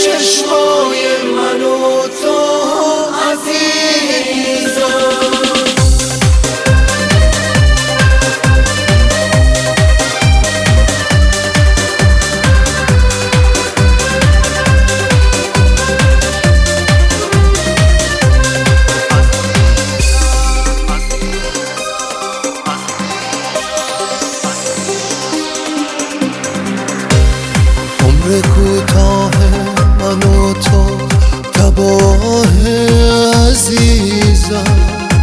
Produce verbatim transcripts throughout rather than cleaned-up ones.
چشمای من و تو عزیزم. عمر کوتاه من و تو تباه عزیزم،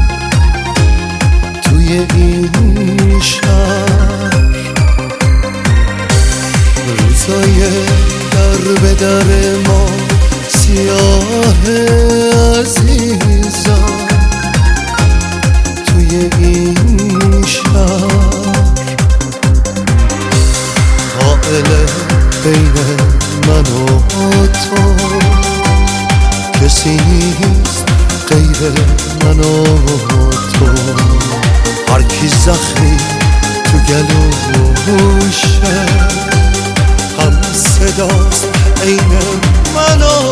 توی این شهر روزای در به در ما سیاه عزیزم، توی این شهر قائل بین من و تو کسی نیست غیر من و تو. هر کی زخمی تو گلوشه هم صداست عین من و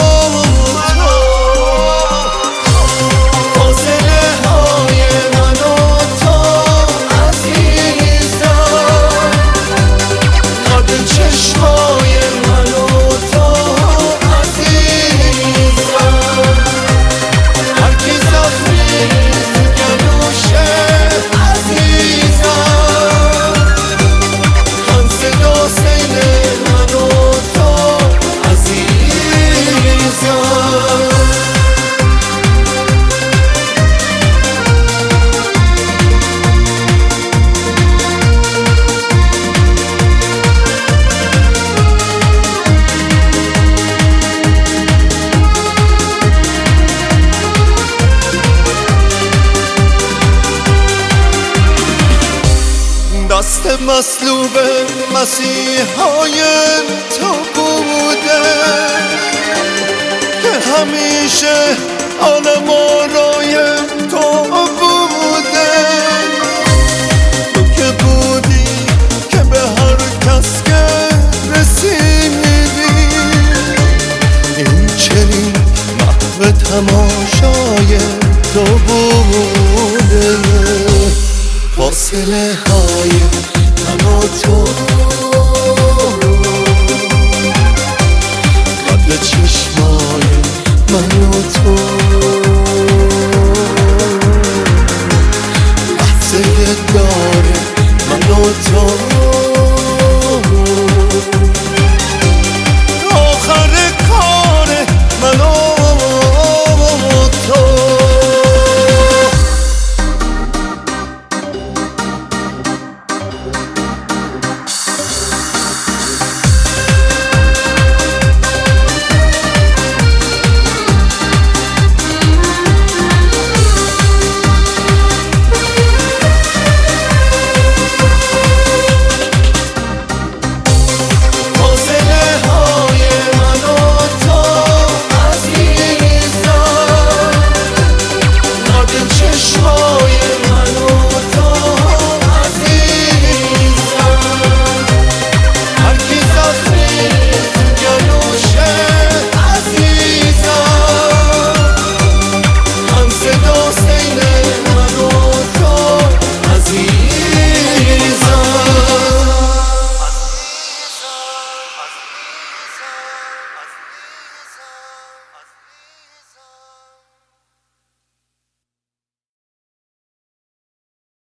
دست مصلوب مسیحای تو بوده که همیشه عالم آرای تو بوده. تو که بودی که به هر کس که رسیدی این چنین محو تماشای تو بوده. فاصله های من و تو